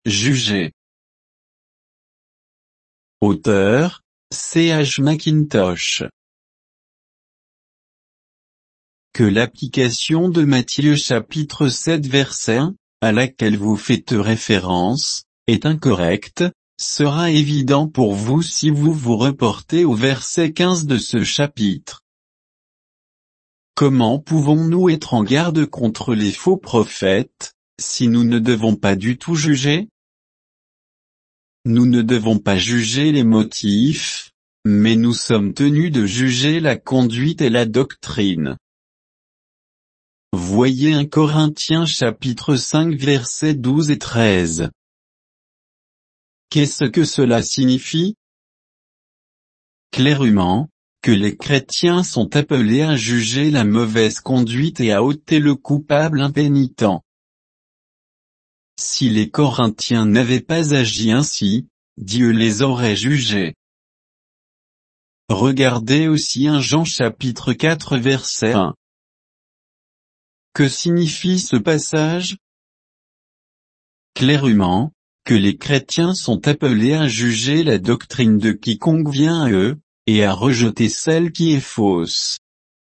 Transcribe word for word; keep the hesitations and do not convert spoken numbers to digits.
juger. Auteur, C H Mackintosh. Que l'application de Matthieu chapitre sept verset un, à laquelle vous faites référence, est incorrecte, sera évident pour vous si vous vous reportez au verset quinze de ce chapitre. Comment pouvons-nous être en garde contre les faux prophètes, si nous ne devons pas du tout juger? Nous ne devons pas juger les motifs, mais nous sommes tenus de juger la conduite et la doctrine. Voyez un Corinthiens chapitre cinq versets douze et treize. Qu'est-ce que cela signifie? Clairement, que les chrétiens sont appelés à juger la mauvaise conduite et à ôter le coupable impénitent. Si les Corinthiens n'avaient pas agi ainsi, Dieu les aurait jugés. Regardez aussi un Jean chapitre quatre verset un. Que signifie ce passage? Clairement, que les chrétiens sont appelés à juger la doctrine de quiconque vient à eux, et à rejeter celle qui est fausse.